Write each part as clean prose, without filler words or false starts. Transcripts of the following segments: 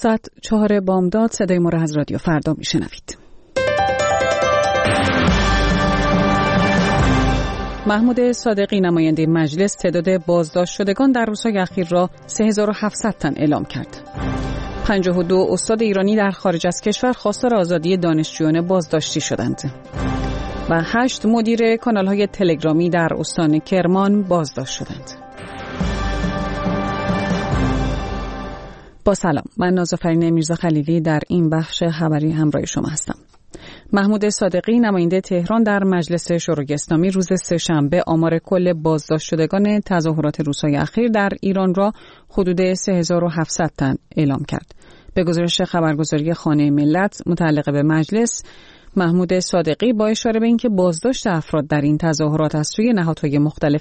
ساعت 4 بامداد صدای ما را از رادیو فردا میشنوید. محمود صادقی نماینده مجلس تعداد بازداشت شدگان در روزهای اخیر را 3700 تن اعلام کرد. 52 استاد ایرانی در خارج از کشور خواستار آزادی دانشجویان بازداشتی شدند و 8 مدیر کانال‌های تلگرامی در استان کرمان بازداشت شدند. با سلام، من نازافرین میرزا خلیلی در این بخش خبری همراه شما هستم. محمود صادقی نماینده تهران در مجلس شورای اسلامی روز سه‌شنبه آمار کل بازداشت شدگان تظاهرات روزهای اخیر در ایران را حدود 3700 تن اعلام کرد. به گزارش خبرگزاری خانه ملت متعلق به مجلس، محمود صادقی با اشاره به اینکه بازداشت افراد در این تظاهرات از سوی نهادهای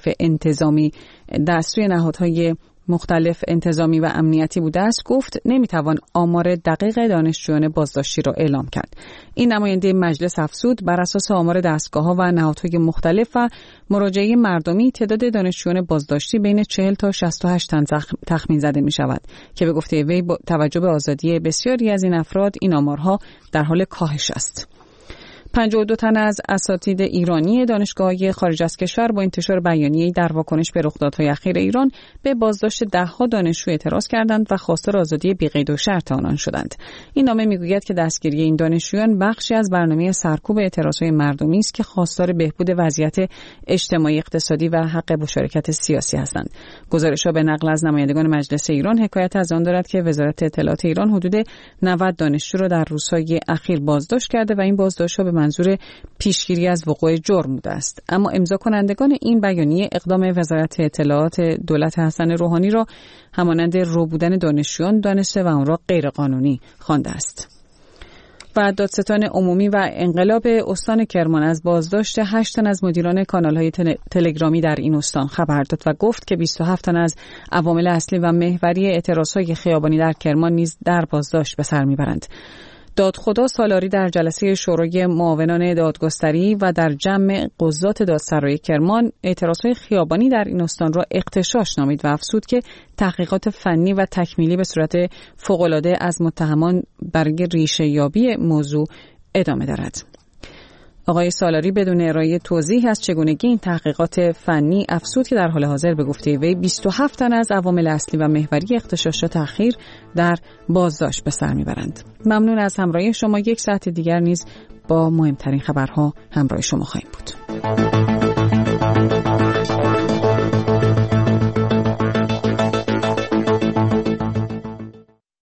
مختلف انتظامی و امنیتی بوده است، گفت نمیتوان آمار دقیق دانشجویان بازداشتی را اعلام کرد. این نماینده مجلس افزود بر اساس آمار دستگاه‌ها و نهادهای مختلف و مراجعه مردمی تعداد دانشجویان بازداشتی بین 40 تا 68 تن تخمین زده می شود که به گفته وی با توجه به آزادی بسیاری از این افراد این آمارها در حال کاهش است. 52 تن از اساتید ایرانی دانشگاه‌های خارج از کشور با انتشار بیانیه‌ای در واکنش به رخدادهای اخیر ایران به بازداشت ده‌ها دانشجو اعتراض کردند و خواستار آزادی بی‌قید و شرط آنان شدند. این نامه می‌گوید که دستگیری این دانشجویان بخشی از برنامه سرکوب اعتراضهای مردمی است که خواستار بهبود وضعیت اجتماعی، اقتصادی و حق مشارکت سیاسی هستند. گزارش‌ها به نقل از نمایندگان مجلس ایران حکایت از آن دارد که وزارت اطلاعات ایران حدود 90 دانشجو را در روزهای اخیر بازداشت کرده و این بازداشت‌ها به منظور پیشگیری از وقوع جرم بوده است. اما امضا کنندگان این بیانیه اقدام وزارت اطلاعات دولت حسن روحانی را همانند رو بودن دانشجویان دانسته و آن را غیرقانونی خوانده است. و دادستان عمومی و انقلاب استان کرمان از بازداشت 8 تن از مدیران کانال‌های تلگرامی در این استان خبر داد و گفت که 27 تن از عوامل اصلی و محوری اعتراضهای خیابانی در کرمان نیز در بازداشت به سر میبرند. دادخدا سالاری در جلسه شورای معاونان دادگستری و در جمع قضات دادسرای کرمان اعتراضهای خیابانی در این استان را اغتشاش نامید و افزود که تحقیقات فنی و تکمیلی به صورت فوق‌العاده از متهمان برای ریشه یابی موضوع ادامه دارد. آقای سالاری بدون ارائه توضیح از چگونگی این تحقیقات فنی افزود که در حال حاضر به گفته وی 27 تن از عوامل اصلی و محوری اغتشاشات اخیر در بازداشت به سر میبرند. ممنون از همراهی شما. یک ساعت دیگر نیز با مهمترین خبرها همراه شما خواهیم بود.